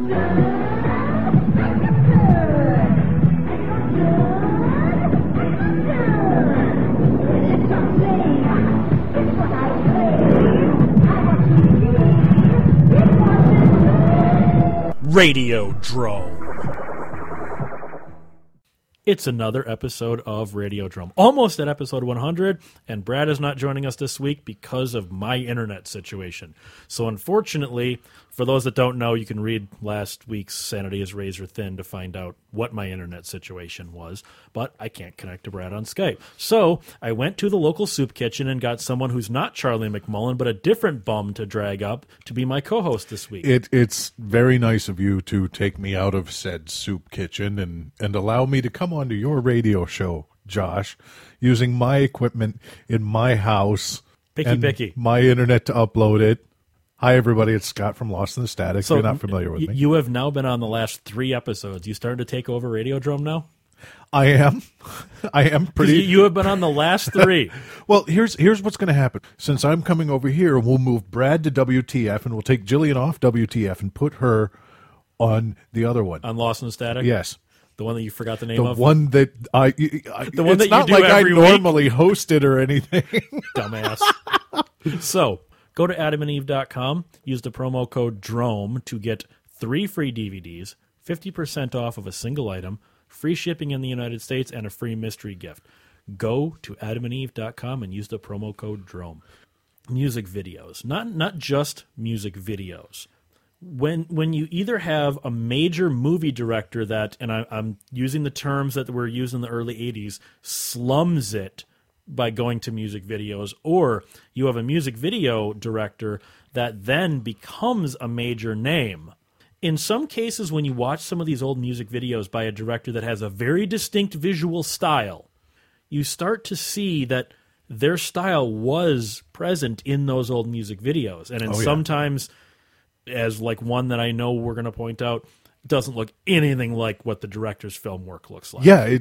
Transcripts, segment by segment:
Radiodrome. It's another episode of Radiodrome. Almost at episode 100, and Brad is not joining us this week because of my internet situation. So unfortunately, for those that don't know, you can read last week's Sanity is Razor Thin to find out what my internet situation was, but I can't connect to Brad on Skype. So I went to the local soup kitchen and got someone who's not Charlie McMullen, but a different bum to drag up to be my co-host this week. It's very nice of you to take me out of said soup kitchen and allow me to come onto your radio show, Josh, using my equipment in my house Picky. My internet to upload it. Hi, everybody. It's Scott from Lost in the Static. So you're not familiar with me. You have now been on the last 3 episodes. You started to take over Radiodrome now? I am. I am pretty. You have been on the last 3. Well, here's what's going to happen. Since I'm coming over here, we'll move Brad to WTF, and we'll take Jillian off WTF and put her on the other one. On Lost in the Static? Yes. The one that you forgot the name of? The one that the one that not you do like I every normally host it or anything. Dumbass. So, go to adamandeve.com, use the promo code DROME to get 3 free DVDs, 50% off of a single item, free shipping in the United States, and a free mystery gift. Go to adamandeve.com and use the promo code DROME. Music videos. Not just music videos. When you either have a major movie director that, and I'm using the terms that were used in the early 80s, slums it by going to music videos, or you have a music video director that then becomes a major name. In some cases, when you watch some of these old music videos by a director that has a very distinct visual style, you start to see that their style was present in those old music videos. And sometimes, as like one that I know we're going to point out, doesn't look anything like what the director's film work looks like. Yeah,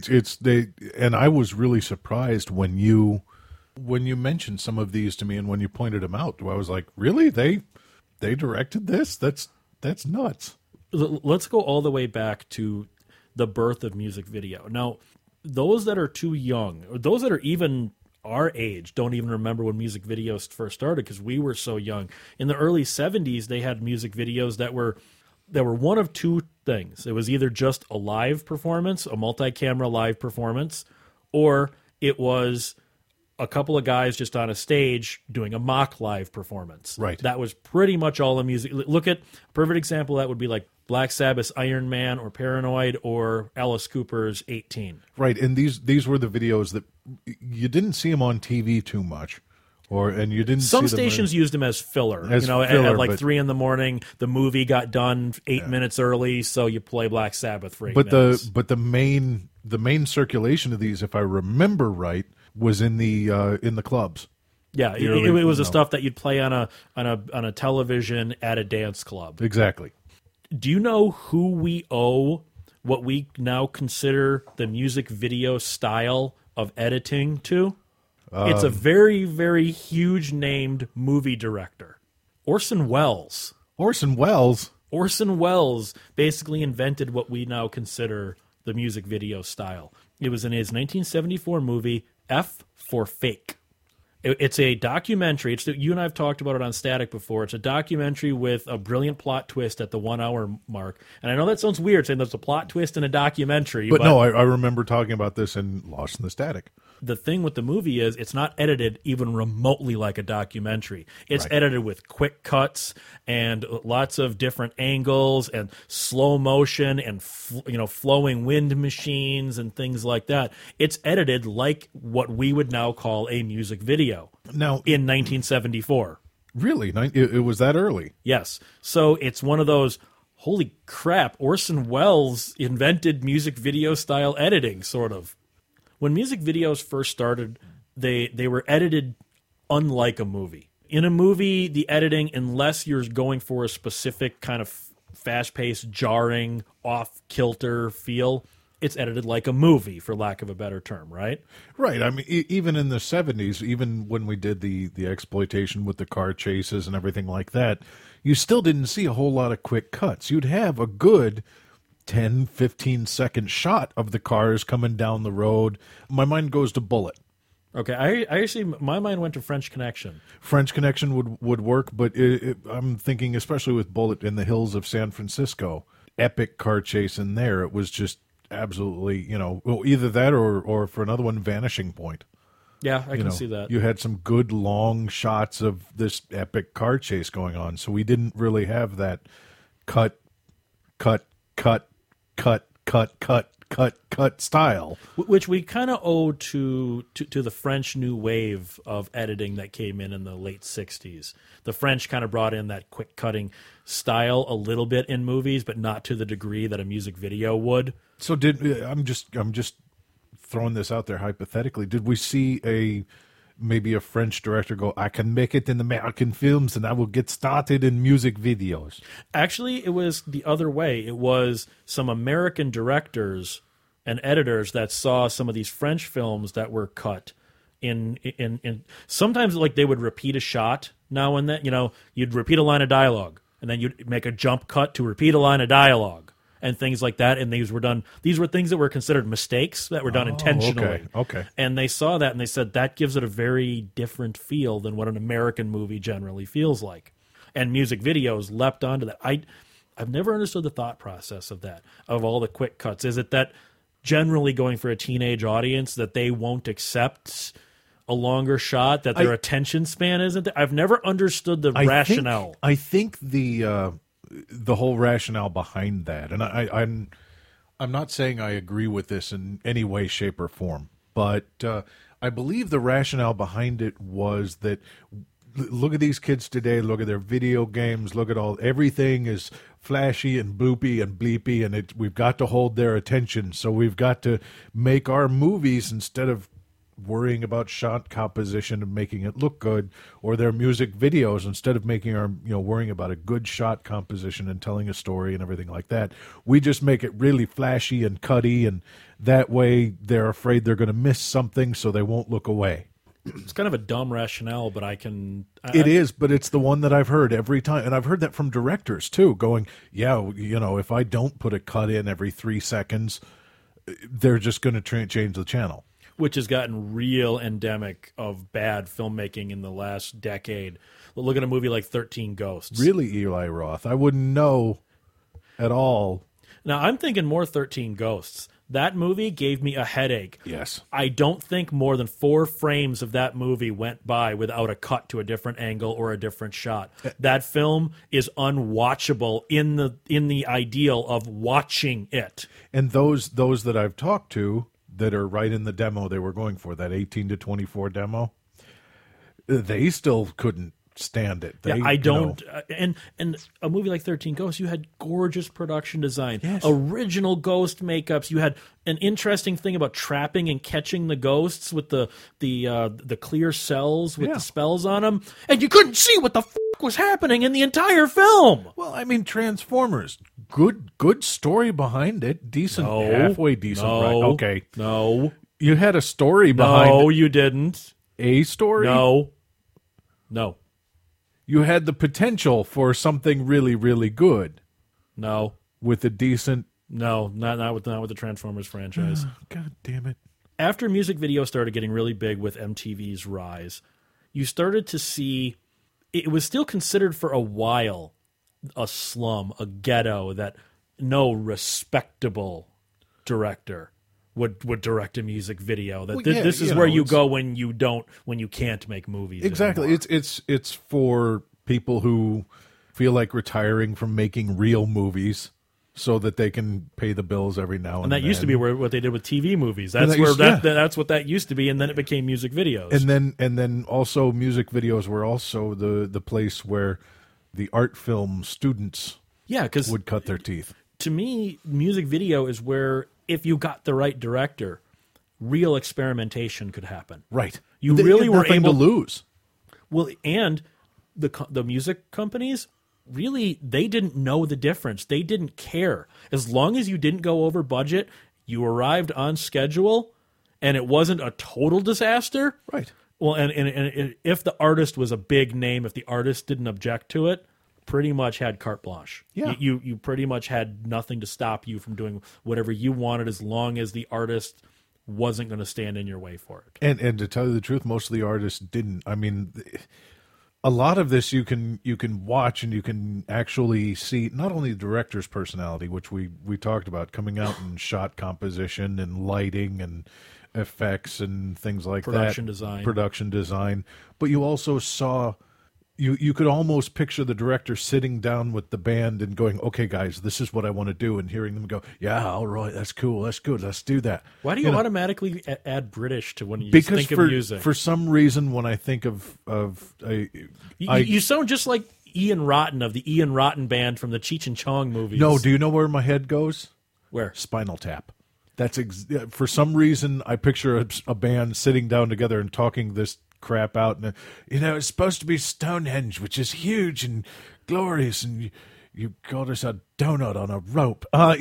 and I was really surprised when you mentioned some of these to me and when you pointed them out. I was like, really? They directed this? That's nuts. Let's go all the way back to the birth of music video. Now, those that are too young, or those that are even our age, don't even remember when music videos first started because we were so young. In the early 70s, they had music videos that were one of two things. It was either just a live performance, a multi-camera live performance, or it was a couple of guys just on a stage doing a mock live performance. Right. That was pretty much all the music. Look at a perfect example of that would be like Black Sabbath's Iron Man or Paranoid or Alice Cooper's 18. Right, and these were the videos that you didn't see them on TV too much. And you didn't. Some stations used them as filler. At like 3 a.m, the movie got done 8 minutes early, so you play Black Sabbath for 8 minutes. But the main circulation of these, if I remember right, was in the clubs. Yeah, it was the stuff that you'd play on a television at a dance club. Exactly. Do you know who we owe what we now consider the music video style of editing to? It's a very, very huge named movie director. Orson Welles. Orson Welles? Orson Welles basically invented what we now consider the music video style. It was in his 1974 movie, F for Fake. It's a documentary. You and I have talked about it on Static before. It's a documentary with a brilliant plot twist at the 1 hour mark. And I know that sounds weird saying there's a plot twist in a documentary. But no, I remember talking about this in Lost in the Static. The thing with the movie is it's not edited even remotely like a documentary. It's edited with quick cuts and lots of different angles and slow motion and flowing wind machines and things like that. It's edited like what we would now call a music video. Now, in 1974. Really? It was that early? Yes. So it's one of those, holy crap, Orson Welles invented music video style editing, sort of. When music videos first started, they were edited unlike a movie. In a movie, the editing, unless you're going for a specific kind of fast-paced, jarring, off-kilter feel, it's edited like a movie, for lack of a better term, right? Right. I mean, even in the 70s, even when we did the exploitation with the car chases and everything like that, you still didn't see a whole lot of quick cuts. You'd have a good 10, 15-second shot of the cars coming down the road. My mind goes to Bullet. Okay, I actually, my mind went to French Connection. French Connection would work, but I'm thinking, especially with Bullet in the hills of San Francisco, epic car chase in there. It was just absolutely, well, either that or for another one, Vanishing Point. Yeah, I can see that. You had some good long shots of this epic car chase going on, so we didn't really have that cut style, which we kind of owe to the French New Wave of editing that came in the late 60s. The French kind of brought in that quick cutting style a little bit in movies, but not to the degree that a music video would. So I'm just throwing this out there hypothetically. Did we see maybe a French director go, I can make it in American films and I will get started in music videos? Actually, it was the other way. It was some American directors and editors that saw some of these French films that were cut in sometimes like they would repeat a shot now and then. You'd repeat a line of dialogue and then you'd make a jump cut to repeat a line of dialogue and things like that. And these were things that were considered mistakes that were done intentionally. Okay. And they saw that and they said that gives it a very different feel than what an American movie generally feels like. And music videos leapt onto that. I've never understood the thought process of that, of all the quick cuts. Is it that generally going for a teenage audience that they won't accept a longer shot, that their attention span isn't there? I've never understood the rationale. I think the whole rationale behind that, and I'm not saying I agree with this in any way, shape, or form, but I believe the rationale behind it was that look at these kids today, look at their video games, look at everything is flashy and bloopy and bleepy, and we've got to hold their attention, so we've got to make our movies, instead of worrying about shot composition and making it look good, or their music videos, instead of making our worrying about a good shot composition and telling a story and everything like that, we just make it really flashy and cutty, and that way they're afraid they're going to miss something, so they won't look away. It's kind of a dumb rationale, but it is, but it's the one that I've heard every time, and I've heard that from directors too, going, yeah, if I don't put a cut in every 3 seconds, they're just going to change the channel. Which has gotten real endemic of bad filmmaking in the last decade. Look at a movie like 13 Ghosts. Really, Eli Roth? I wouldn't know at all. Now, I'm thinking more 13 Ghosts. That movie gave me a headache. Yes. I don't think more than 4 frames of that movie went by without a cut to a different angle or a different shot. That film is unwatchable in the ideal of watching it. And those that I've talked to that are right in the demo they were going for, that 18 to 24 demo, they still couldn't stand it. I don't. And a movie like 13 Ghosts, you had gorgeous production design, yes, original ghost makeups. You had an interesting thing about trapping and catching the ghosts with the clear cells with the spells on them, and you couldn't see what the was happening in the entire film. Well, I mean, Transformers, good story behind it, decent, halfway decent. Okay, no, you had a story behind. No, you didn't. A story? No. You had the potential for something really, really good. No. With a decent... No, not with the Transformers franchise. God damn it. After music videos started getting really big with MTV's rise, you started to see... It was still considered for a while a slum, a ghetto, that no respectable director would direct a music video. That this is where you go when you can't make movies. Exactly. Anymore. It's for people who feel like retiring from making real movies so that they can pay the bills every now and then. And that used to be what they did with TV movies. That's what that used to be, and then it became music videos. And then also music videos were also the place where the art film students would cut their teeth. To me, music video is where, if you got the right director, real experimentation could happen. Right. You really were able to lose. Well, and the music companies, really, they didn't know the difference. They didn't care. As long as you didn't go over budget, you arrived on schedule, and it wasn't a total disaster. Right. Well, and if the artist was a big name, if the artist didn't object to it, pretty much had carte blanche. Yeah. You pretty much had nothing to stop you from doing whatever you wanted as long as the artist wasn't going to stand in your way for it. And to tell you the truth, most of the artists didn't. I mean, a lot of this you can watch and you can actually see not only the director's personality, which we talked about, coming out in shot composition and lighting and effects and things like Production that. design. Production design. But you also saw, you could almost picture the director sitting down with the band and going, okay, guys, this is what I want to do, and hearing them go, yeah, all right, that's cool, that's good, let's do that. Why do you automatically add British to when you Because think of music? For some reason, when I think of you sound just like Ian Rotten of the Ian Rotten Band from the Cheech and Chong movies. No, do you know where my head goes? Where? Spinal Tap. That's for some reason I picture a band sitting down together and talking this crap out, and it's supposed to be Stonehenge, which is huge and glorious, and you got us a donut on a rope, All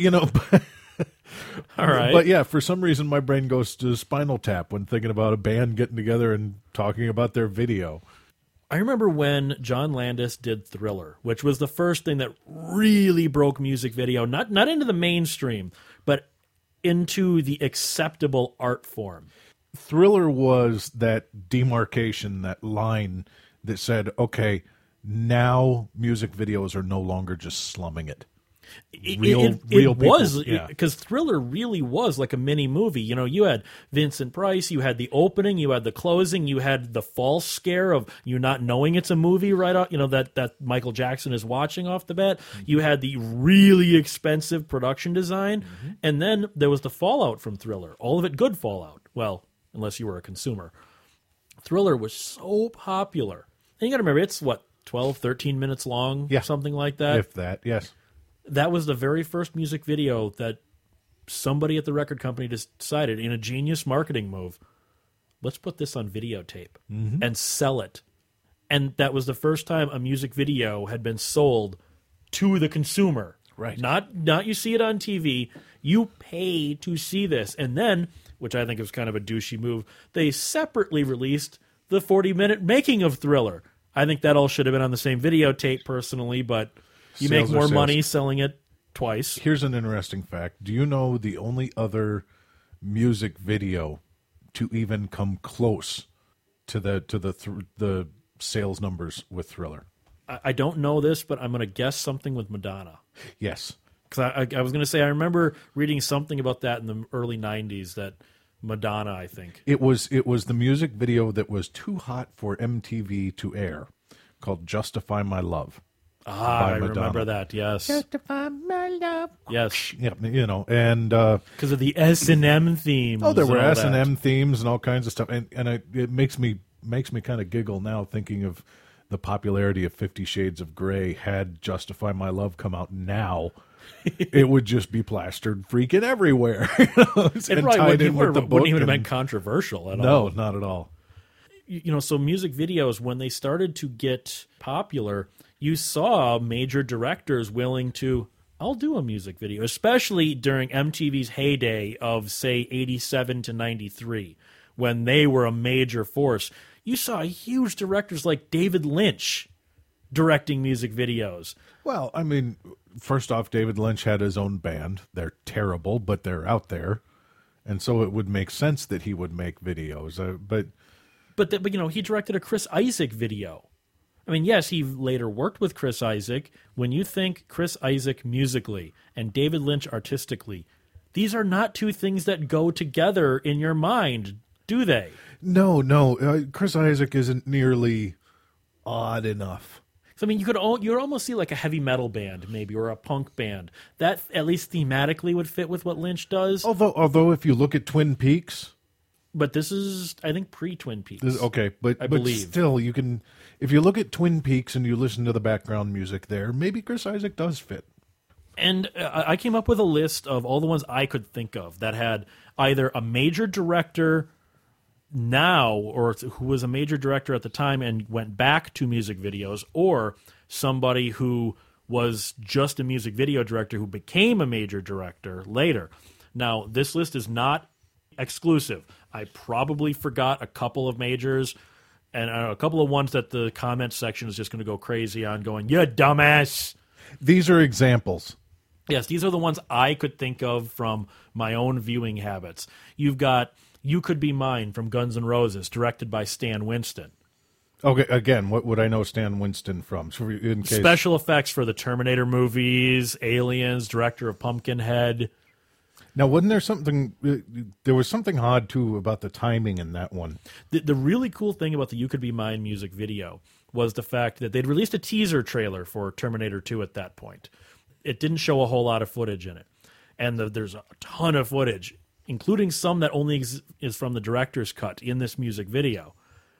right. But yeah, for some reason my brain goes to Spinal Tap when thinking about a band getting together and talking about their video. I remember when John Landis did Thriller, which was the first thing that really broke music video, not into the mainstream, but into the acceptable art form. Thriller was that demarcation, that line that said, okay, now music videos are no longer just slumming it. Real It was, people, yeah. because Thriller really was like a mini movie. You had Vincent Price, you had the opening, you had the closing, you had the false scare of you not knowing it's a movie right off, that Michael Jackson is watching off the bat. Mm-hmm. You had the really expensive production design, and then there was the fallout from Thriller. All of it good fallout. Well, unless you were a consumer. Thriller was so popular. And you got to remember, it's 12, 13 minutes long, something like that. If that, yes. That was the very first music video that somebody at the record company decided, in a genius marketing move, let's put this on videotape and sell it. And that was the first time a music video had been sold to the consumer. Right. Not you see it on TV. You pay to see this. And then, which I think was kind of a douchey move, they separately released the 40-minute making of Thriller. I think that all should have been on the same videotape personally, but you Sales make more are money sales. selling it twice. Here's an interesting fact. Do you know the only other music video to even come close to the sales numbers with Thriller? I don't know this, but I'm going to guess something with Madonna. Yes. Because I was going to say, I remember reading something about that in the early 90s, that Madonna, I think. It was the music video that was too hot for MTV to air, called Justify My Love. I remember that, yes. Justify my love. Yes. Yeah, and because of the S&M themes. there were and all S&M that. themes and all kinds of stuff, and it makes me kind of giggle now thinking of the popularity of 50 Shades of Grey. Had Justify My Love come out now, it would just be plastered freaking everywhere. It probably wouldn't even have been controversial at all. No, not at all. So music videos, when they started to get popular, you saw major directors willing to, I'll do a music video, especially during MTV's heyday of, say, 87 to 93, when they were a major force. You saw huge directors like David Lynch directing music videos. Well, I mean, first off, David Lynch had his own band. They're terrible, but they're out there. And so it would make sense that he would make videos. But he directed a Chris Isaak video. I mean, yes, he later worked with Chris Isaak. When you think Chris Isaak musically and David Lynch artistically, these are not two things that go together in your mind, do they? No. Chris Isaak isn't nearly odd enough. So, I mean, you would almost see like a heavy metal band, maybe, or a punk band. That, at least thematically, would fit with what Lynch does. Although if you look at Twin Peaks... But this is, I think, pre-Twin Peaks. Okay, I believe. Still, you can... If you look at Twin Peaks and you listen to the background music there, maybe Chris Isaak does fit. And I came up with a list of all the ones I could think of that had either a major director now, or who was a major director at the time and went back to music videos, or somebody who was just a music video director who became a major director later. Now, this list is not exclusive. I probably forgot a couple of majors. And a couple of ones that the comment section is just going to go crazy on, going, "You dumbass." These are examples. Yes, these are the ones I could think of from my own viewing habits. You've got "You Could Be Mine" from Guns N' Roses, directed by Stan Winston. Okay, again, what would I know Stan Winston from? So in case... Special effects for the Terminator movies, Aliens, director of Pumpkinhead. Now, wasn't there something... there was something odd, too, about the timing in that one. The really cool thing about the "You Could Be Mine" music video was the fact that they'd released a teaser trailer for Terminator 2 at that point. It didn't show a whole lot of footage in it. And there's a ton of footage, including some that only is from the director's cut in this music video.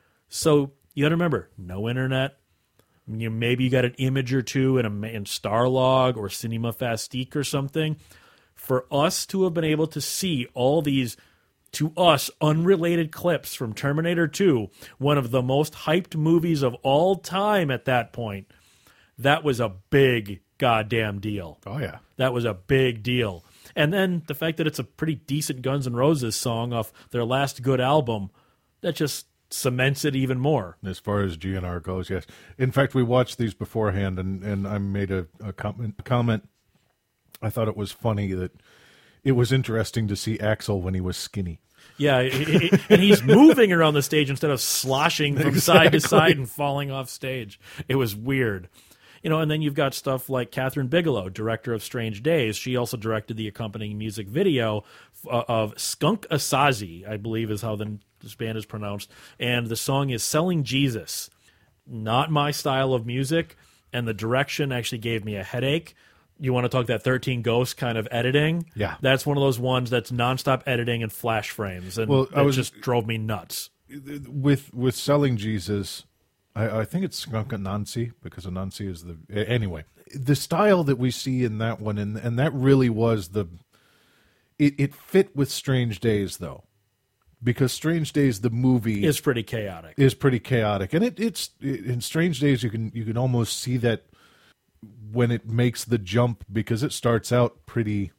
So you got to remember, no internet. Maybe you got an image or two in Starlog or Cinema Fastique or something. For us to have been able to see all these, to us, unrelated clips from Terminator 2, one of the most hyped movies of all time at that point, that was a big goddamn deal. Oh, yeah. That was a big deal. And then the fact that it's a pretty decent Guns N' Roses song off their last good album, that just cements it even more. As far as GNR goes, yes. In fact, we watched these beforehand, and I made a comment. I thought it was funny that it was interesting to see Axl when he was skinny. Yeah, and he's moving around the stage instead of sloshing from side to side and falling off stage. It was weird. And then you've got stuff like Catherine Bigelow, director of Strange Days. She also directed the accompanying music video of Skunk Asazi, I believe is how this band is pronounced. And the song is Selling Jesus. Not my style of music, and the direction actually gave me a headache. You want to talk that 13 Ghosts kind of editing? Yeah. That's one of those ones that's nonstop editing and flash frames, and it just drove me nuts. With Selling Jesus... I think it's Skunk Anansi, because Anansi is the... Anyway, the style that we see in that one, and that really was the... It fit with Strange Days, though. Because Strange Days, the movie... is pretty chaotic. And it's in Strange Days, you can almost see that when it makes the jump, because it starts out pretty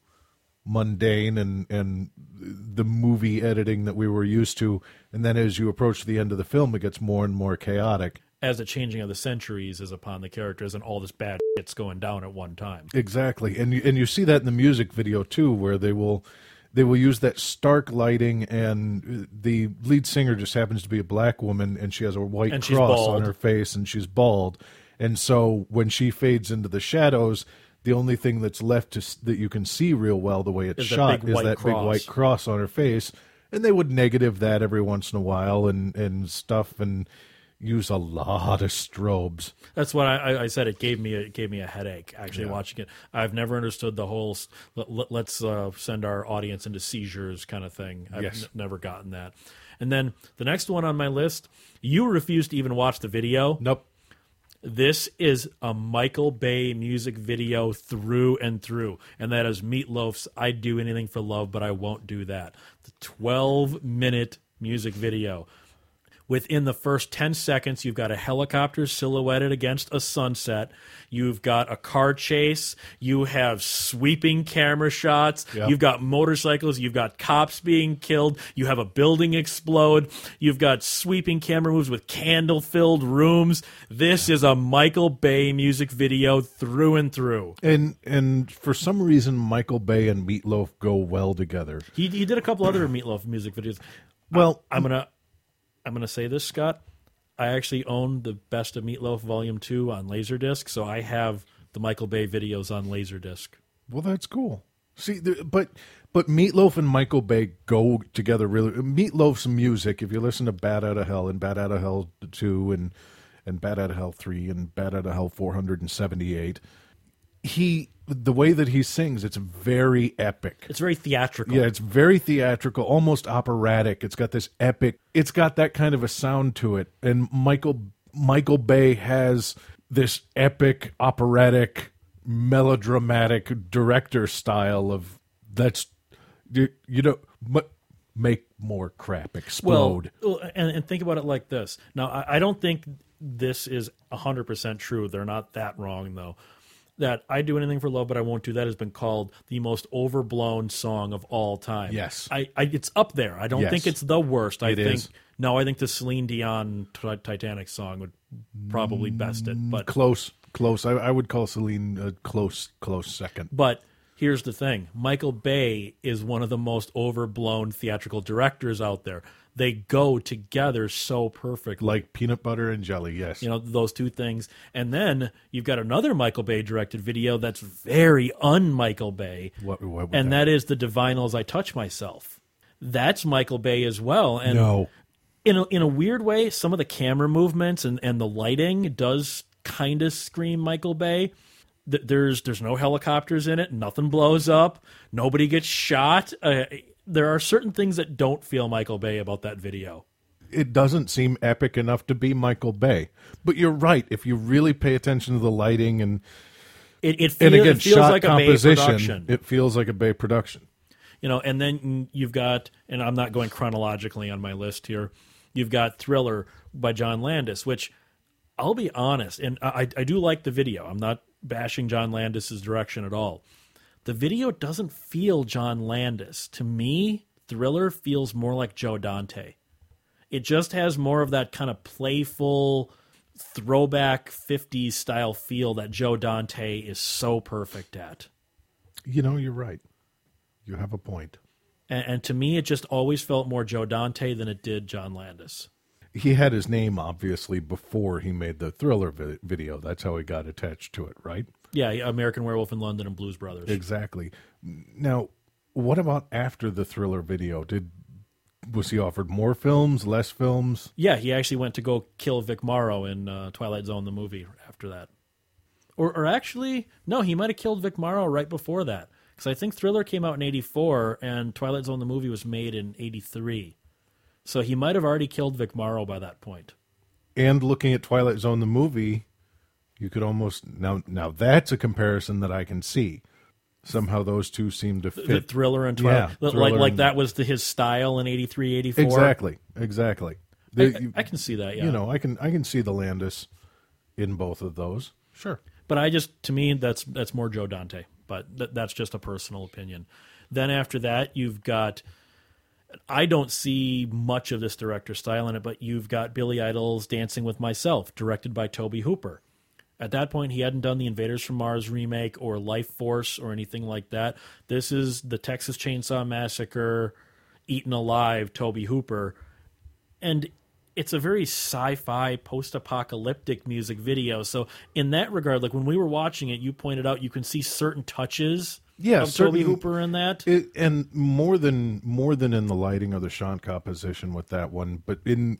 mundane and the movie editing that we were used to, and then as you approach the end of the film, it gets more and more chaotic. As the changing of the centuries is upon the characters and all this bad shit's going down at one time. Exactly. And you see that in the music video too, where they will use that stark lighting, and the lead singer just happens to be a black woman, and she has a white cross on her face, and she's bald. And so when she fades into the shadows, the only thing that's left that you can see real well the way it's shot is that big white cross on her face. And they would negative that every once in a while and stuff, and use a lot of strobes. That's what I said. It gave me a headache actually watching it. I've never understood the whole let's send our audience into seizures kind of thing. I've never gotten that. And then the next one on my list, you refused to even watch the video. Nope. This is a Michael Bay music video through and through, and that is Meatloaf's "I'd Do Anything for Love, But I Won't Do That." The 12-minute music video. Within the first 10 seconds, you've got a helicopter silhouetted against a sunset. You've got a car chase. You have sweeping camera shots. Yep. You've got motorcycles. You've got cops being killed. You have a building explode. You've got sweeping camera moves with candle-filled rooms. This is a Michael Bay music video through and through. And for some reason, Michael Bay and Meatloaf go well together. He did a couple other Meatloaf music videos. Well, I'm gonna say this, Scott. I actually own the Best of Meatloaf Volume 2 on Laserdisc, so I have the Michael Bay videos on Laserdisc. Well, that's cool. See, but Meatloaf and Michael Bay go together really. Meatloaf's music, if you listen to Bat Out of Hell and Bat Out of Hell 2 and Bat Out of Hell 3 and Bat Out of Hell 478, the way that he sings, it's very epic. It's very theatrical. Yeah, it's very theatrical, almost operatic. It's got this epic, it's got that kind of a sound to it. And Michael Bay has this epic, operatic, melodramatic director style of make more crap explode. Well, and think about it like this. Now, I don't think this is 100% true. They're not that wrong, though. That "I Do Anything for Love, But I Won't Do That" has been called the most overblown song of all time. Yes. It's up there. I don't think it's the worst. I think No, I think the Celine Dion Titanic song would probably best it. But Close. I would call Celine a close second. But here's the thing. Michael Bay is one of the most overblown theatrical directors out there. They go together so perfectly. Like peanut butter and jelly, yes. You know, those two things. And then you've got another Michael Bay directed video that's very un-Michael Bay. What and that is The Divinals I Touch Myself. That's Michael Bay as well. And no. In a weird way, some of the camera movements and the lighting does kind of scream Michael Bay. There's no helicopters in it. Nothing blows up. Nobody gets shot. There are certain things that don't feel Michael Bay about that video. It doesn't seem epic enough to be Michael Bay. But you're right. If you really pay attention to the lighting and it feels shot like composition, a Bay production. It feels like a Bay production. You know, and then you've got, and I'm not going chronologically on my list here, you've got Thriller by John Landis, which I'll be honest, and I do like the video. I'm not bashing John Landis's direction at all. The video doesn't feel John Landis. To me, Thriller feels more like Joe Dante. It just has more of that kind of playful, throwback 50s style feel that Joe Dante is so perfect at. You know, you're right. You have a point. And to me, it just always felt more Joe Dante than it did John Landis. He had his name, obviously, before he made the Thriller video. That's how he got attached to it, right? Yeah, American Werewolf in London and Blues Brothers. Exactly. Now, what about after the Thriller video? Was he offered more films, less films? Yeah, he actually went to go kill Vic Morrow in Twilight Zone, the movie, after that. Or actually, no, he might have killed Vic Morrow right before that. Because I think Thriller came out in 84 and Twilight Zone, the movie, was made in 83. So he might have already killed Vic Morrow by that point. And looking at Twilight Zone, the movie, you could almost... Now that's a comparison that I can see. Somehow those two seem to fit. The Thriller and Twilight. Yeah, like that was his style in 83, 84. Exactly. I can see that, yeah. You know, I can see the Landis in both of those. Sure. But to me, that's more Joe Dante. But that's just a personal opinion. Then after that, you've got, I don't see much of this director style in it, but you've got Billy Idol's Dancing with Myself, directed by Tobe Hooper. At that point, he hadn't done the Invaders from Mars remake or Life Force or anything like that. This is the Texas Chainsaw Massacre, Eaten Alive, Tobe Hooper. And it's a very sci-fi, post-apocalyptic music video. So in that regard, like when we were watching it, you pointed out you can see certain touches of Tobe Hooper in that. And more than in the lighting or the shot composition with that one, but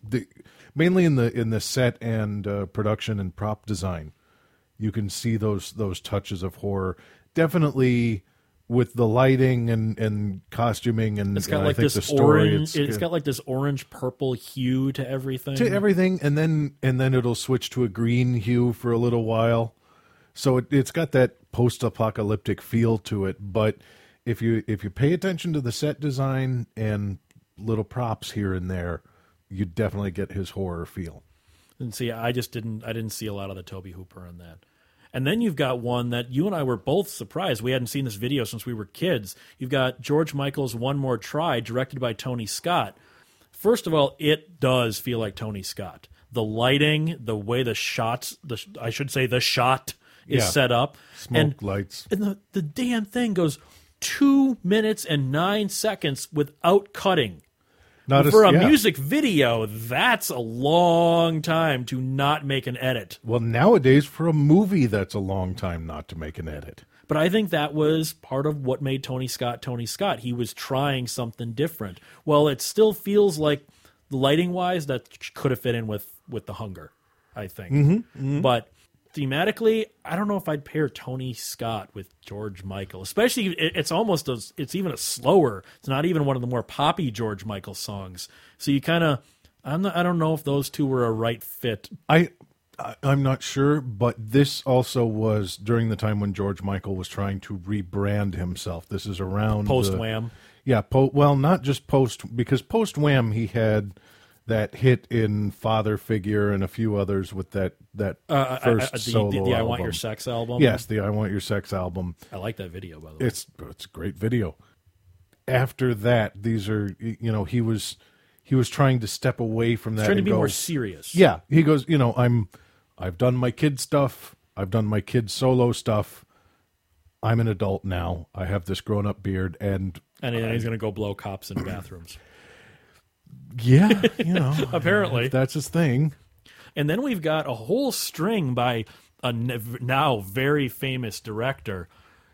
mainly in the set and production and prop design, you can see those touches of horror. Definitely with the lighting and costuming, and it's got like I think this the story, orange. It's got like this orange purple hue to everything. And then it'll switch to a green hue for a little while. So it's got that post-apocalyptic feel to it. But if you pay attention to the set design and little props here and there, you definitely get his horror feel. And see, I didn't see a lot of the Tobe Hooper in that. And then you've got one that you and I were both surprised. We hadn't seen this video since we were kids. You've got George Michael's One More Try, directed by Tony Scott. First of all, it does feel like Tony Scott. The lighting, the way the shot is set up. Smoke, lights. And the damn thing goes 2 minutes and 9 seconds without cutting. For a music video, that's a long time to not make an edit. Well, nowadays, for a movie, that's a long time not to make an edit. But I think that was part of what made Tony Scott Tony Scott. He was trying something different. Well, it still feels like, lighting-wise, that could have fit in with The Hunger, I think. Mm-hmm. But thematically, I don't know if I'd pair Tony Scott with George Michael. Especially, it's even a slower. It's not even one of the more poppy George Michael songs. So you kind of, I don't know if those two were a right fit. I'm not sure, but this also was during the time when George Michael was trying to rebrand himself. This is around Post-Wham. Yeah, well, not just because post-Wham he had that hit in Father Figure and a few others with that first solo the I album. Want Your Sex album? Yes, the I Want Your Sex album. I like that video, by the way. It's a great video. After that, these are, he was he was trying to step away from that. Trying to and be go, more serious. Yeah, he goes, I've done my kid stuff. I've done my kid solo stuff. I'm an adult now. I have this grown-up beard, and he's going to go blow cops in bathrooms. Yeah, Apparently. if that's his thing. And then we've got a whole string by a now very famous director.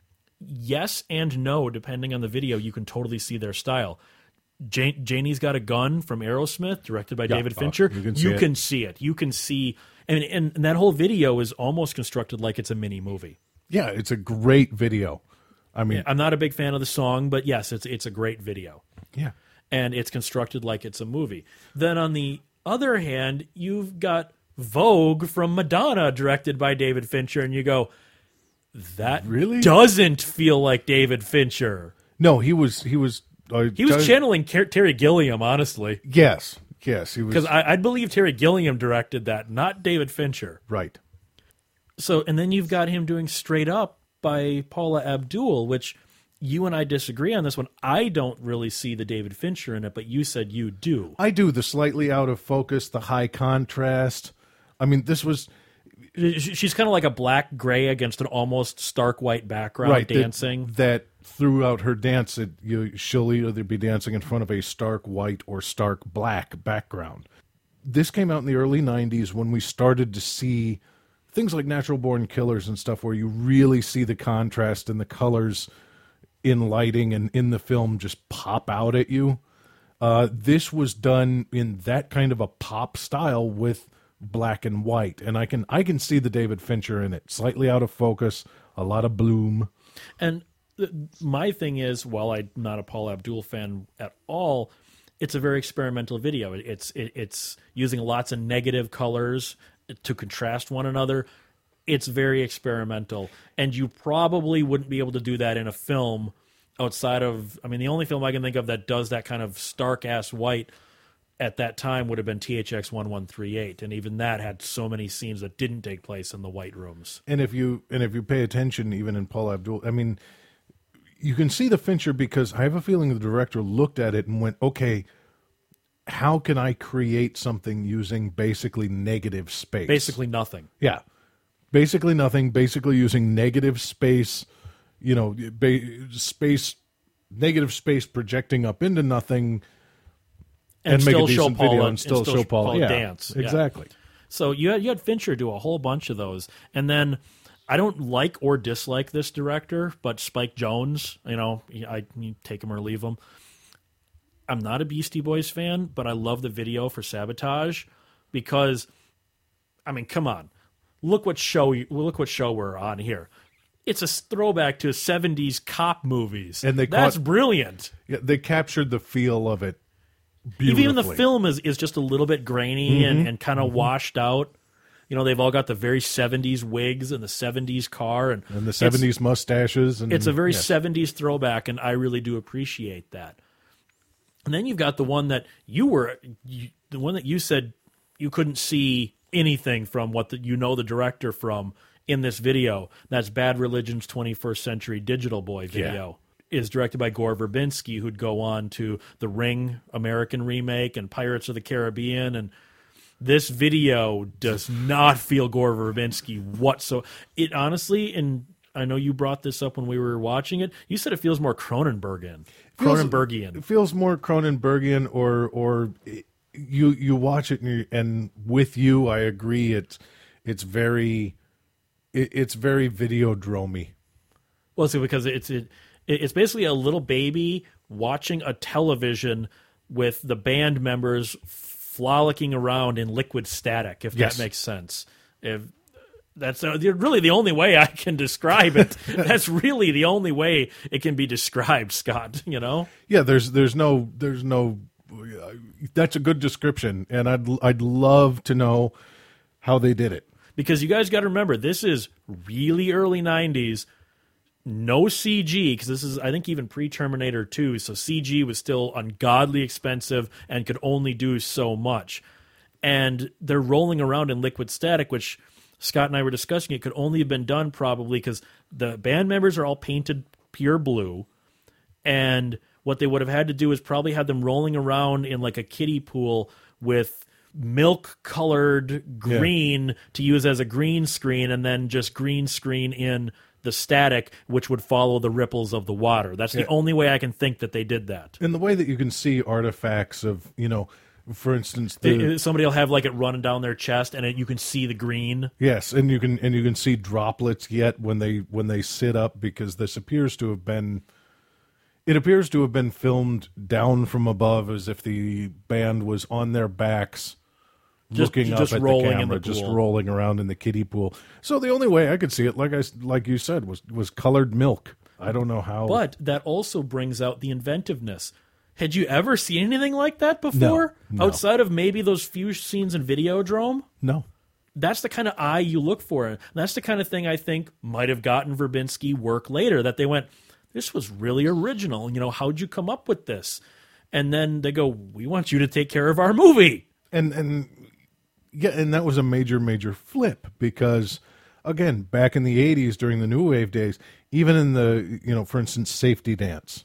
Yes and no, depending on the video, you can totally see their style. Janie's Got a Gun from Aerosmith, directed by David Fincher. You can see it. You can see, and that whole video is almost constructed like it's a mini movie. Yeah, it's a great video. I mean, I'm not a big fan of the song, but yes, it's a great video. Yeah. And it's constructed like it's a movie. Then on the other hand, you've got Vogue from Madonna, directed by David Fincher, and you go, that really doesn't feel like David Fincher. No, he was channeling Terry Gilliam, honestly. Yes, he was. Because I believe Terry Gilliam directed that, not David Fincher. Right. So, and then you've got him doing Straight Up by Paula Abdul, which you and I disagree on this one. I don't really see the David Fincher in it, but you said you do. I do. The slightly out of focus, the high contrast. I mean, this was... She's kind of like a black-gray against an almost stark white background, right, dancing. That throughout her dance, she'll either be dancing in front of a stark white or stark black background. This came out in the early 90s when we started to see things like Natural Born Killers and stuff where you really see the contrast and the colors in lighting and in the film just pop out at you. This was done in that kind of a pop style with black and white, and I can see the David Fincher in it. Slightly out of focus, a lot of bloom. And my thing is, while I'm not a Paula Abdul fan at all, it's a very experimental video. It's using lots of negative colors to contrast one another. It's very experimental, and you probably wouldn't be able to do that in a film outside of, I mean, the only film I can think of that does that kind of stark-ass white at that time would have been THX 1138, and even that had so many scenes that didn't take place in the white rooms. And if you pay attention, even in Paula Abdul, I mean, you can see the Fincher because I have a feeling the director looked at it and went, okay, how can I create something using basically negative space? Basically nothing. Yeah. Basically nothing, basically using negative space, negative space projecting up into nothing and make a decent video and still show Paula dance. Exactly. Yeah. So you had Fincher do a whole bunch of those. And then I don't like or dislike this director, but Spike Jonze, I take him or leave him. I'm not a Beastie Boys fan, but I love the video for Sabotage because, I mean, come on. Look what show we're on here. It's a throwback to 70s cop movies. And that's brilliant. Yeah, they captured the feel of it beautifully. Even the film is just a little bit grainy and kind of washed out. They've all got the very 70s wigs and the 70s car. And the 70s mustaches. And it's a very 70s throwback, and I really do appreciate that. And then you've got the one that the one that you said you couldn't see anything from what the director from in this video. That's Bad Religion's 21st Century Digital Boy video. Is directed by Gore Verbinski, who'd go on to The Ring American remake and Pirates of the Caribbean. And this video does not feel Gore Verbinski whatsoever. It honestly, and I know you brought this up when we were watching it, you said it feels more Cronenbergian. It feels more Cronenbergian, or you watch it and with you, I agree. It's very Videodrome-y. Well, see, because it's basically a little baby watching a television with the band members frolicking around in liquid static, if that makes sense. That's really the only way I can describe it. That's really the only way it can be described, Scott, Yeah, there's no that's a good description, and I'd love to know how they did it. Because you guys got to remember, this is really early 90s. No CG, because this is, I think, even pre-Terminator 2, so CG was still ungodly expensive and could only do so much. And they're rolling around in liquid static, which Scott and I were discussing. It could only have been done probably because the band members are all painted pure blue, and what they would have had to do is probably have them rolling around in like a kiddie pool with milk-colored green to use as a green screen, and then just green screen in the static, which would follow the ripples of the water. That's the only way I can think that they did that. And the way that you can see artifacts of, for instance, somebody will have like it running down their chest, and you can see the green. Yes, and you can see droplets yet when they sit up, because this appears to have been filmed down from above, as if the band was on their backs, looking up at the camera, just rolling around in the kiddie pool. So the only way I could see it, like you said, was colored milk. I don't know how. But that also brings out the inventiveness. Had you ever seen anything like that before? No. Outside of maybe those few scenes in Videodrome? No. That's the kind of eye you look for. And that's the kind of thing I think might have gotten Verbinski work later, that they went, this was really original. How'd you come up with this? And then they go, we want you to take care of our movie. And that was a major, major flip, because, again, back in the 80s during the New Wave days, even in the, for instance, Safety Dance.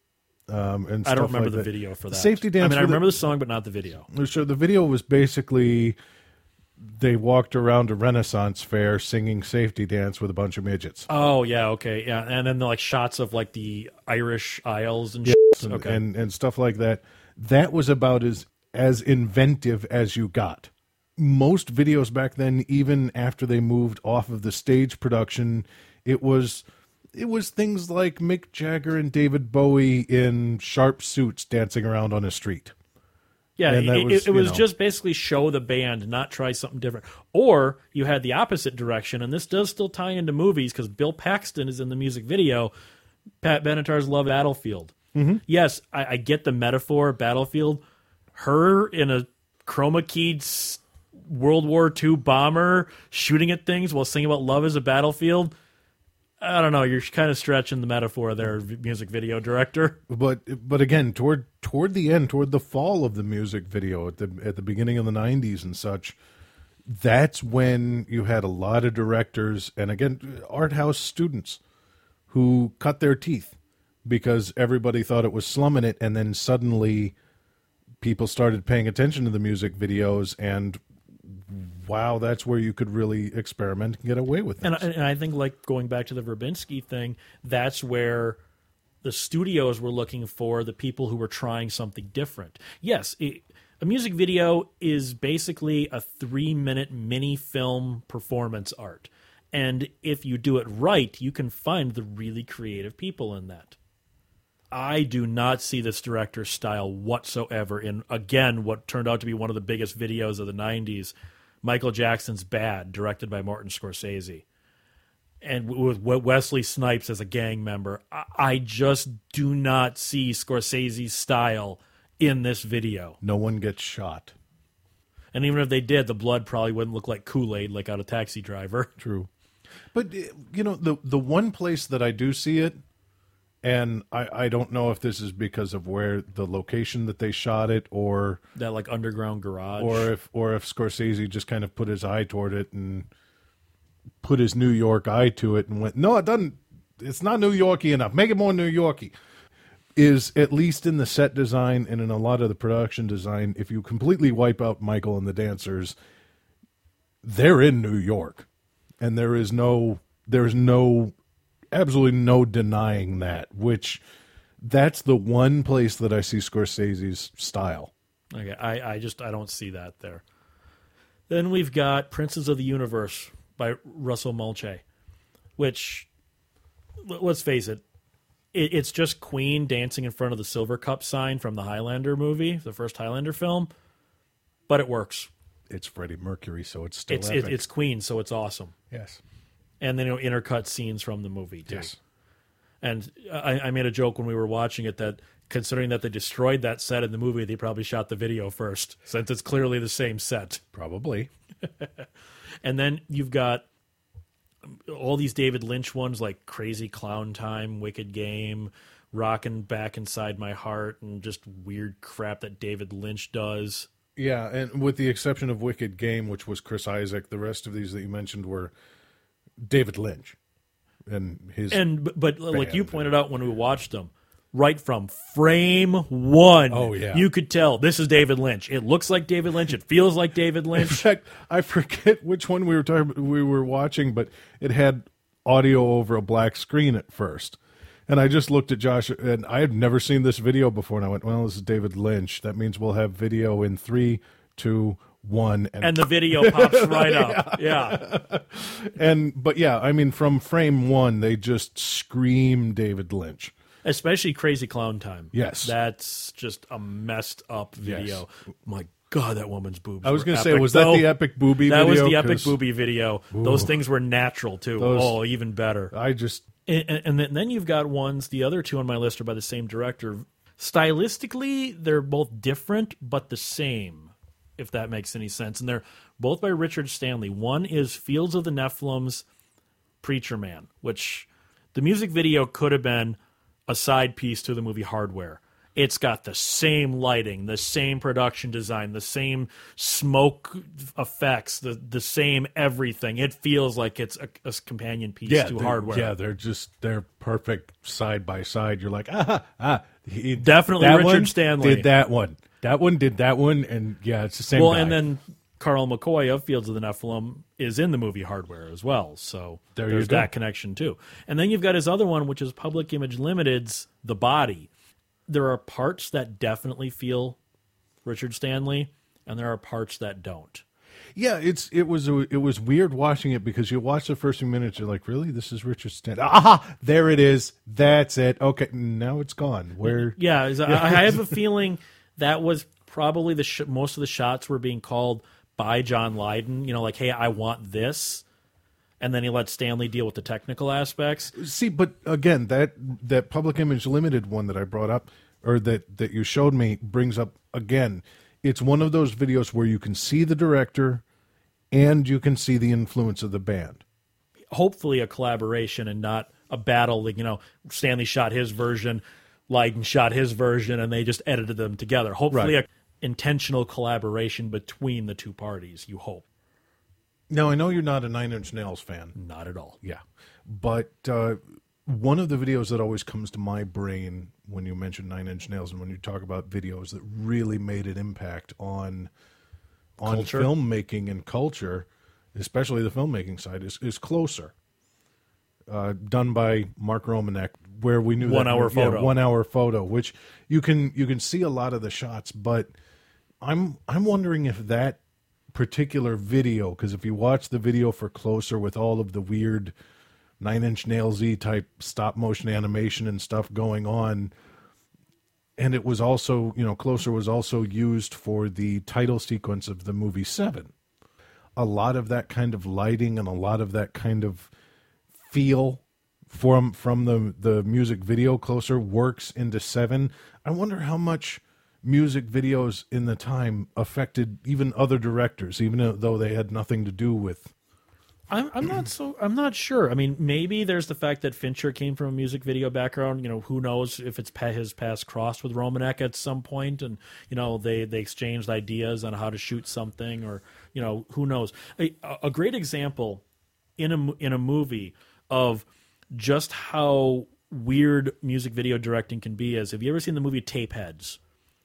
And I don't remember the video for that. Safety Dance. I remember the song, but not the video. So the video was basically, they walked around a Renaissance fair singing Safety Dance with a bunch of midgets. Oh, yeah, okay, yeah. And then like shots of like the Irish Isles and and stuff like that. That was about as inventive as you got. Most videos back then, even after they moved off of the stage production, it was things like Mick Jagger and David Bowie in sharp suits dancing around on a street. Yeah, it was just basically show the band, not try something different. Or you had the opposite direction, and this does still tie into movies because Bill Paxton is in the music video, Pat Benatar's Love Battlefield. Mm-hmm. Yes, I get the metaphor, Battlefield. Her in a chroma keyed World War II bomber shooting at things while singing about love as a battlefield. I don't know. You're kind of stretching the metaphor there, music video director. But again, toward the end, toward the fall of the music video at the beginning of the 90s and such, that's when you had a lot of directors and, again, art house students who cut their teeth because everybody thought it was slumming it, and then suddenly people started paying attention to the music videos, and wow, that's where you could really experiment and get away with things. And I think, like, going back to the Verbinski thing, that's where the studios were looking for the people who were trying something different. Yes, a music video is basically a 3-minute mini film performance art. And if you do it right, you can find the really creative people in that. I do not see this director's style whatsoever in, again, what turned out to be one of the biggest videos of the 90s, Michael Jackson's Bad, directed by Martin Scorsese. And with Wesley Snipes as a gang member, I just do not see Scorsese's style in this video. No one gets shot. And even if they did, the blood probably wouldn't look like Kool-Aid, like out of Taxi Driver. True. But, the one place that I do see it, and I don't know if this is because of where the location that they shot it, or that like underground garage, or if Scorsese just kind of put his eye toward it and put his New York eye to it and went, no, it doesn't. It's not New Yorky enough. Make it more New Yorky. Is at least in the set design and in a lot of the production design, if you completely wipe out Michael and the dancers, they're in New York, and there's absolutely no denying that, that's the one place that I see Scorsese's style. Okay, I don't see that there. Then we've got Princes of the Universe by Russell Mulcahy, which, let's face it, it's just Queen dancing in front of the Silver Cup sign from the Highlander movie, the first Highlander film, but it works. It's Freddie Mercury, so it's still epic. It's Queen, so it's awesome. Yes. And then intercut scenes from the movie, too. Yes. And I made a joke when we were watching it that, considering that they destroyed that set in the movie, they probably shot the video first, since it's clearly the same set. Probably. And then you've got all these David Lynch ones, like Crazy Clown Time, Wicked Game, Rockin' Back Inside My Heart, and just weird crap that David Lynch does. Yeah, and with the exception of Wicked Game, which was Chris Isaak, the rest of these that you mentioned were David Lynch and his but like you pointed out when we watched them, right from frame one. Oh, yeah. You could tell this is David Lynch. It looks like David Lynch. It feels like David In Lynch. fact, I forget which one we were watching, but it had audio over a black screen at first. And I just looked at Josh, and I had never seen this video before, and I went, well, this is David Lynch. That means we'll have video in 3, 2, 1. And the video pops right up. Yeah. But yeah, I mean, from frame 1, they just scream David Lynch. Especially Crazy Clown Time. Yes. That's just a messed up video. Yes. My God, that woman's boobs. I was going to say, was that the epic boobie video? That was the epic boobie video. Those things were natural, too. Those- even better. And then you've got ones, the other two on my list are by the same director. Stylistically, they're both different, but the same, if that makes any sense. And they're both by Richard Stanley. One is Fields of the Nephilim's Preacher Man, which the music video could have been a side piece to the movie Hardware. It's got the same lighting, the same production design, the same smoke effects, the same everything. It feels like it's a companion piece to Hardware. Yeah, they're perfect side by side. You're like, Definitely that Richard one Stanley. did that one. That one did that one, and yeah, it's the same guy. And then Carl McCoy of Fields of the Nephilim is in the movie Hardware as well. So there's that connection too. And then you've got his other one, which is Public Image Limited's The Body. There are parts that definitely feel Richard Stanley, and there are parts that don't. Yeah, it was weird watching it because you watch the first few minutes, you're like, really, this is Richard Stanley? Aha, there it is. That's it. Okay, now it's gone. Where? Yeah, I have a feeling that was probably most of the shots were being called by John Lydon. You know, like, hey, I want this. And then he let Stanley deal with the technical aspects. See, but again, that Public Image Limited one that I brought up, or that you showed me, brings up, again, it's one of those videos where you can see the director and you can see the influence of the band. Hopefully a collaboration and not a battle. Like, Stanley shot his version, Lydon shot his version, and they just edited them together. Hopefully a intentional collaboration between the two parties, you hope. Now, I know you're not a Nine Inch Nails fan. Not at all. Yeah. But one of the videos that always comes to my brain when you mention Nine Inch Nails and when you talk about videos that really made an impact on filmmaking and culture, especially the filmmaking side, is Closer. Done by Mark Romanek, where we knew 1 hour photo. 1 hour photo, which you can see a lot of the shots, but I'm wondering if that particular video, because if you watch the video for Closer with all of the weird Nine Inch Nails-y type stop motion animation and stuff going on, and it was also, Closer was also used for the title sequence of the movie Seven. A lot of that kind of lighting and a lot of that kind of feel from the music video Closer works into Seven. I wonder how much music videos in the time affected even other directors, even though they had nothing to do with. I'm not sure. I mean, maybe there's the fact that Fincher came from a music video background. Who knows if it's his past crossed with Romanek at some point, and they exchanged ideas on how to shoot something, or who knows. A great example in a movie of just how weird music video directing can be is, have you ever seen the movie Tapeheads?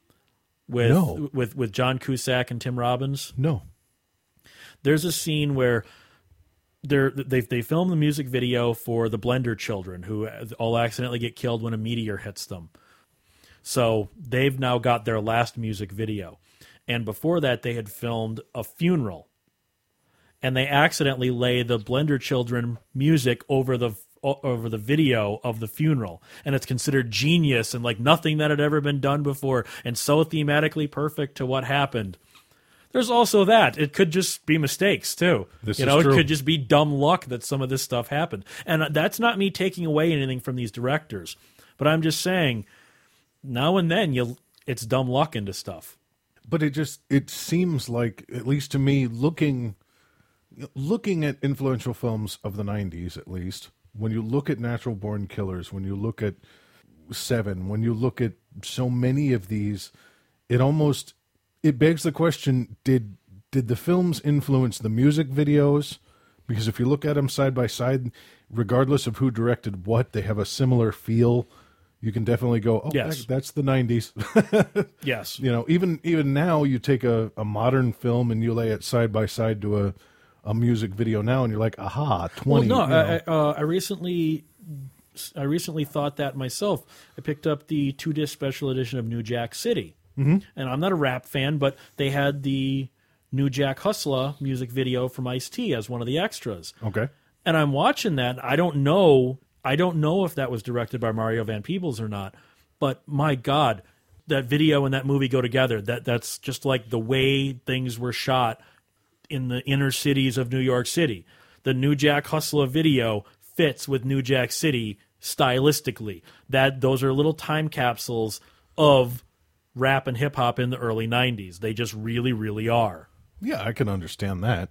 With John Cusack and Tim Robbins? No. There's a scene where they film the music video for the Blender children who all accidentally get killed when a meteor hits them. So they've now got their last music video. And before that, they had filmed a funeral. And they accidentally lay the Blender children music over the video of the funeral, and it's considered genius and like nothing that had ever been done before, and so thematically perfect to what happened. There's also that it could just be mistakes too. This is true. It could just be dumb luck that some of this stuff happened, and that's not me taking away anything from these directors, but I'm just saying now and then it's dumb luck into stuff. But it seems like, at least to me, looking at influential films of the 90s, at least, when you look at Natural Born Killers, when you look at Seven, when you look at so many of these, it begs the question, did the films influence the music videos? Because if you look at them side by side, regardless of who directed what, they have a similar feel You can definitely go, oh, Yes. that's the 90s. Yes. You know, even now, you take a modern film and you lay it side by side to a music video now, and you're like, aha, 20. Well, no, you know. I recently thought that myself. I picked up the 2-disc special edition of New Jack City, and I'm not a rap fan, but they had the New Jack Hustler music video from Ice-T as one of the extras. Okay. And I'm watching that. I don't know if that was directed by Mario Van Peebles or not, but my God, that video and that movie go together. That's just like the way things were shot in the inner cities of New York City. The New Jack Hustler video fits with New Jack City stylistically. Those are little time capsules of rap and hip hop in the early 90s. They just really, really are. Yeah, I can understand that.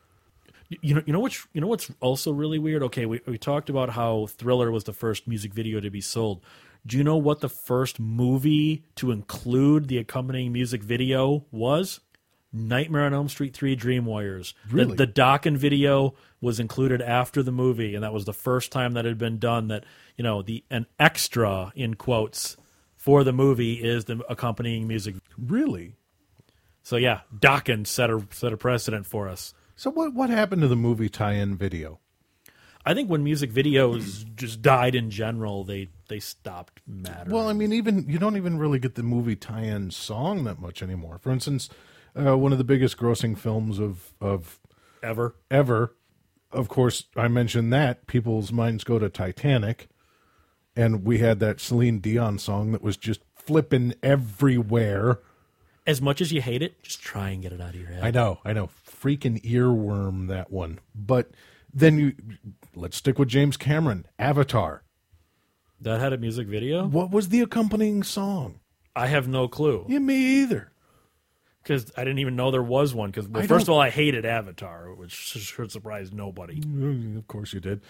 You know what's also really weird? Okay, we talked about how Thriller was the first music video to be sold. Do you know what the first movie to include the accompanying music video was? Nightmare on Elm Street 3 Dream Warriors. Really? The Dokken video was included after the movie, and that was the first time that had been done that, you know, an extra, in quotes, for the movie is the accompanying music. Really? So yeah, Dokken set a precedent for us. So what happened to the movie tie-in video? I think when music videos just died in general, they stopped mattering. Well, I mean, you don't even really get the movie tie-in song that much anymore. For instance, one of the biggest grossing films of ever. Of course, I mentioned that. People's minds go to Titanic. And we had that Celine Dion song that was just flipping everywhere. As much as you hate it, just try and get it out of your head. I know. Freaking earworm, that one. But then let's stick with James Cameron. Avatar. That had a music video? What was the accompanying song? I have no clue. Yeah, me either. Because I didn't even know there was one. Because first of all, I hated Avatar, which should surprise nobody. Of course you did.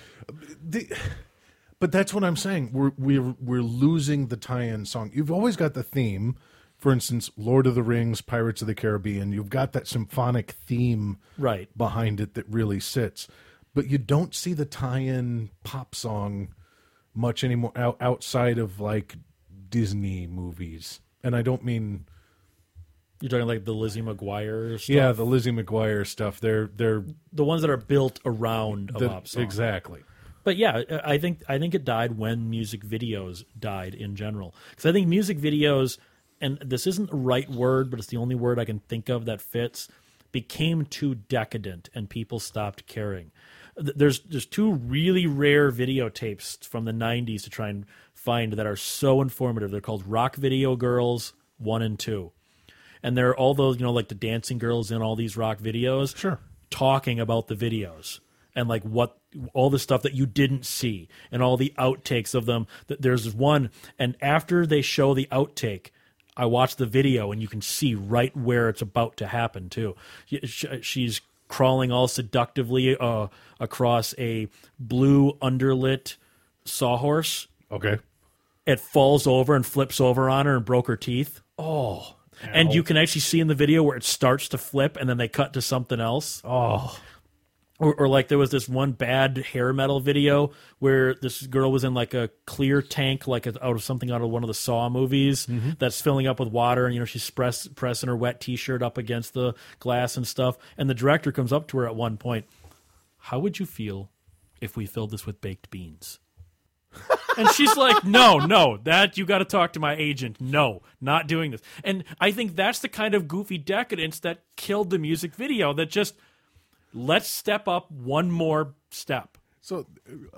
But that's what I'm saying. We're losing the tie-in song. You've always got the theme. For instance, Lord of the Rings, Pirates of the Caribbean. You've got that symphonic theme behind it that really sits. But you don't see the tie-in pop song much anymore outside of like Disney movies. And I don't mean... You're talking like the Lizzie McGuire stuff? Yeah, the Lizzie McGuire stuff. They're the ones that are built around a pop song. Exactly. But yeah, I think it died when music videos died in general. Because I think music videos, and this isn't the right word, but it's the only word I can think of that fits, became too decadent and people stopped caring. There's two really rare videotapes from the 90s to try and find that are so informative. They're called Rock Video Girls 1 and 2. And they're all those, like the dancing girls in all these rock videos, sure, talking about the videos and like what all the stuff that you didn't see and all the outtakes of them. There's one, and after they show the outtake, I watch the video and you can see right where it's about to happen too. She's crawling all seductively across a blue underlit sawhorse. Okay. It falls over and flips over on her and broke her teeth. Oh. Ow. And you can actually see in the video where it starts to flip and then they cut to something else. Oh. Or like there was this one bad hair metal video where this girl was in like a clear tank, like out of one of the Saw movies that's filling up with water, and she's pressing her wet T-shirt up against the glass and stuff. And the director comes up to her at one point. How would you feel if we filled this with baked beans? And she's like, no, that you got to talk to my agent. No, not doing this. And I think that's the kind of goofy decadence that killed the music video. That just let's step up one more step. So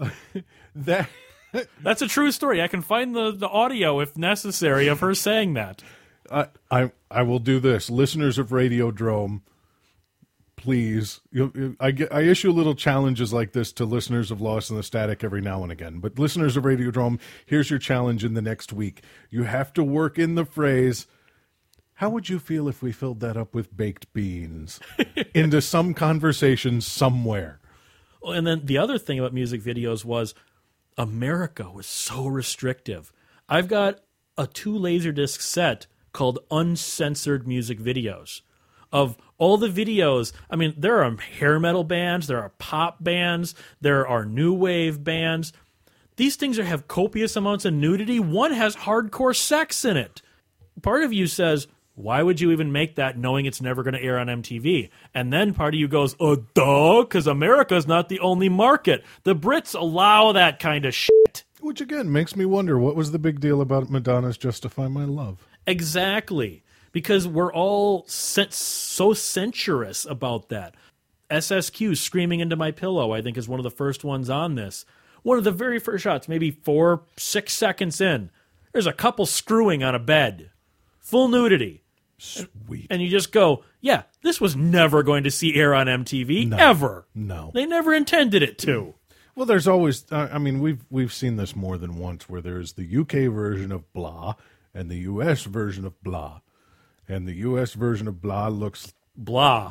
that's a true story. I can find the audio if necessary of her saying that. I will do this. Listeners of Radiodrome, please. I issue little challenges like this to listeners of Lost in the Static every now and again. But listeners of Radiodrome, here's your challenge in the next week. You have to work in the phrase, how would you feel if we filled that up with baked beans? Into some conversation somewhere. And then the other thing about music videos was America was so restrictive. I've got a 2 Laserdisc set called Uncensored Music Videos. Of all the videos, I mean, there are hair metal bands, there are pop bands, there are new wave bands. These things have copious amounts of nudity. One has hardcore sex in it. Part of you says, why would you even make that knowing it's never going to air on MTV? And then part of you goes, duh, because America's not the only market. The Brits allow that kind of shit. Which, again, makes me wonder, what was the big deal about Madonna's Justify My Love? Exactly. Because we're all so sensuous about that. SSQ, Screaming Into My Pillow, I think is one of the first ones on this. One of the very first shots, maybe 4-6 seconds in, there's a couple screwing on a bed. Full nudity. Sweet. And you just go, yeah, this was never going to see air on MTV, ever. No. They never intended it to. Well, there's always, I mean, we've seen this more than once, where there's the UK version of blah and the US version of blah. And the US version of blah looks blah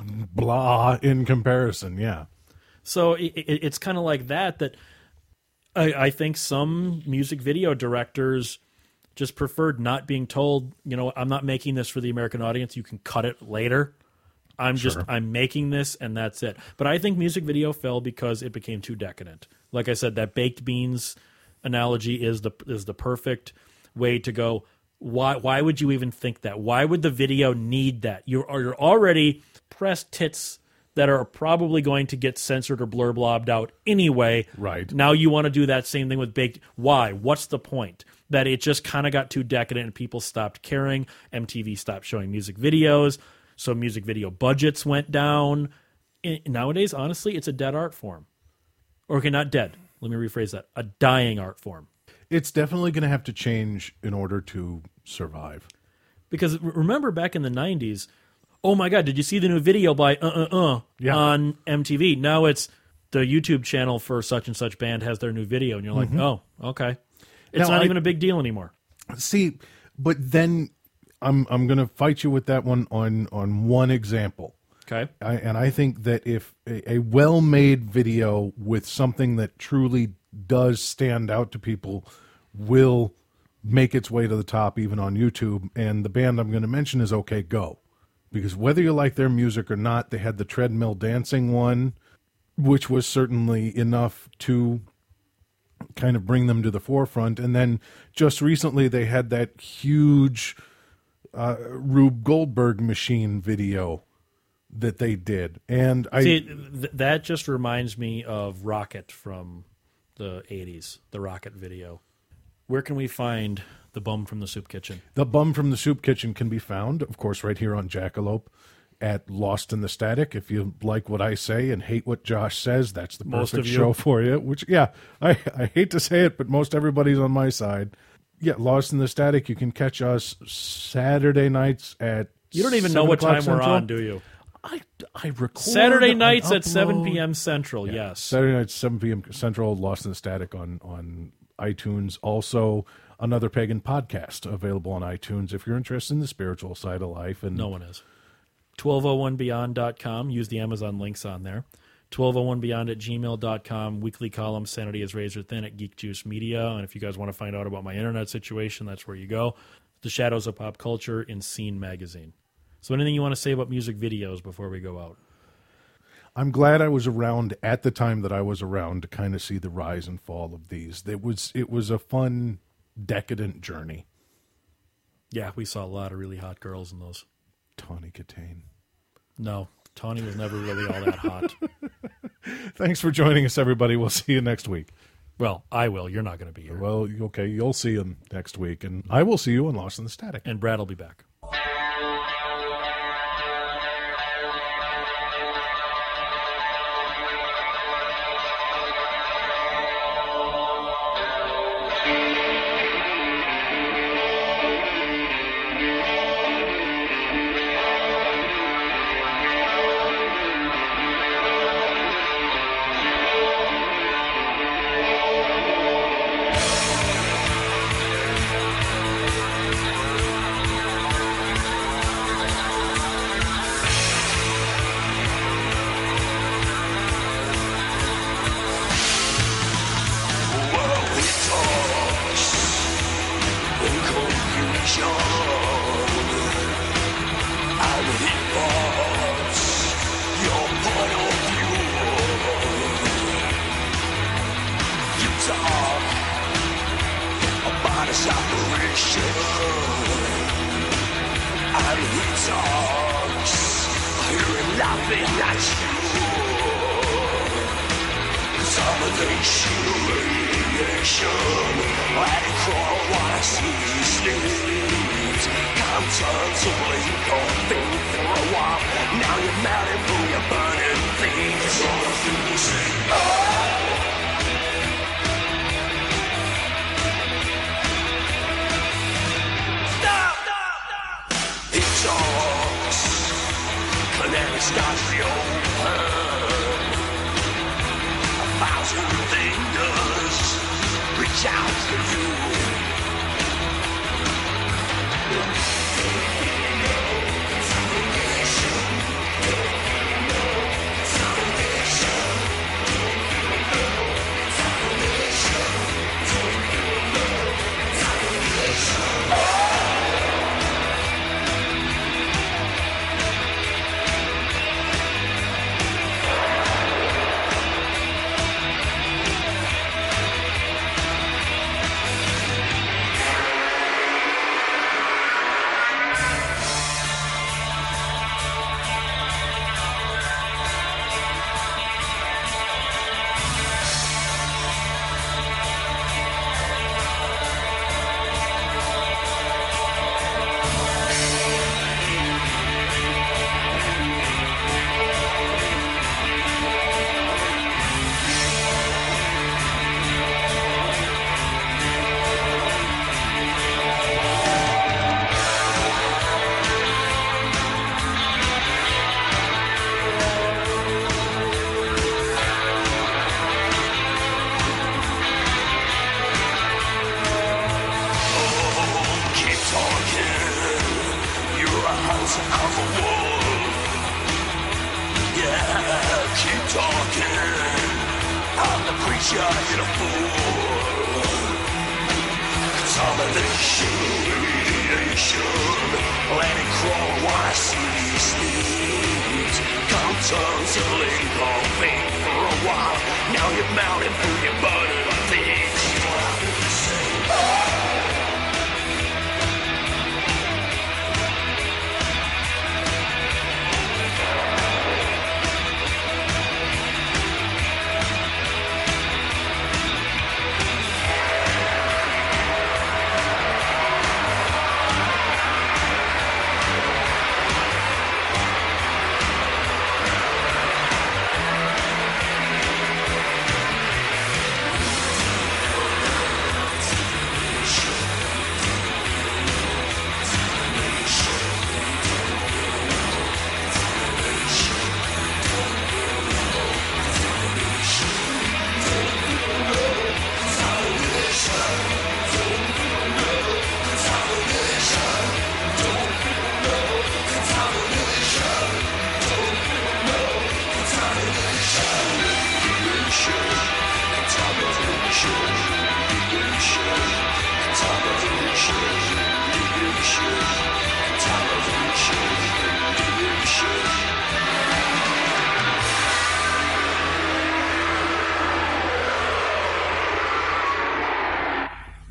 in comparison, yeah. So it's kind of like that I think some music video directors just preferred not being told, I'm not making this for the American audience. You can cut it later. I'm making this and that's it. But I think music video fell because it became too decadent. Like I said, that baked beans analogy is the perfect way to go. Why would you even think that? Why would the video need that? You're already pressed tits that are probably going to get censored or blurb-lobbed out anyway. Right. Now you want to do that same thing with baked. Why? What's the point? That it just kind of got too decadent and people stopped caring. MTV stopped showing music videos. So music video budgets went down. Nowadays, honestly, it's a dead art form. Okay, not dead. Let me rephrase that. A dying art form. It's definitely going to have to change in order to survive. Because remember back in the 90s, oh my God, did you see the new video by on MTV? Now it's the YouTube channel for such and such band has their new video. And you're like, oh, okay. It's not even a big deal anymore. See, but then I'm going to fight you with that one on one example. Okay. And I think that if a well-made video with something that truly does stand out to people will make its way to the top even on YouTube, and the band I'm going to mention is OK Go. Because whether you like their music or not, they had the treadmill dancing one, which was certainly enough to kind of bring them to the forefront. And then just recently they had that huge Rube Goldberg machine video that they did. And that just reminds me of Rocket from the 80s, the Rocket video. Where can we find The Bum from the Soup Kitchen? The Bum from the Soup Kitchen can be found, of course, right here on Jackalope at Lost in the Static. If you like what I say and hate what Josh says, that's the perfect show for you. Which, yeah, I hate to say it, but most everybody's on my side. Yeah, Lost in the Static. You can catch us Saturday nights at You don't even know what time Central. We're on, do you? I record Saturday nights at 7 p.m. Central, yes. Saturday nights, 7 p.m. Central, Lost in the Static on iTunes. Also, Another Pagan Podcast available on iTunes if you're interested in the spiritual side of life. And no one is. 1201beyond.com. Use the Amazon links on there. 1201beyond at gmail.com. Weekly column, Sanity is Razor Thin at Geek Juice Media. And if you guys want to find out about my internet situation, that's where you go. The Shadows of Pop Culture in Scene Magazine. So anything you want to say about music videos before we go out? I'm glad I was around at the time that I was around to kind of see the rise and fall of these. It was a fun, decadent journey. Yeah, we saw a lot of really hot girls in those. Tawny Katane. No, Tawny was never really all that hot. Thanks for joining us, everybody. We'll see you next week. Well, I will. You're not going to be here. Well, okay, you'll see him next week, and I will see you on Lost in the Static. And Brad will be back. Talk Separation, and he talks. I hear him laughing at you. Domination, radiation, let it crawl while I see you sleep. Come turn to blink or think for a while. Now you're melting through your burning feet. It's all the things say, Stop! He talks, canary starts to open. Thousand fingers reach out to you. Turn to blink or fade for a while. Now you're mounting through your body.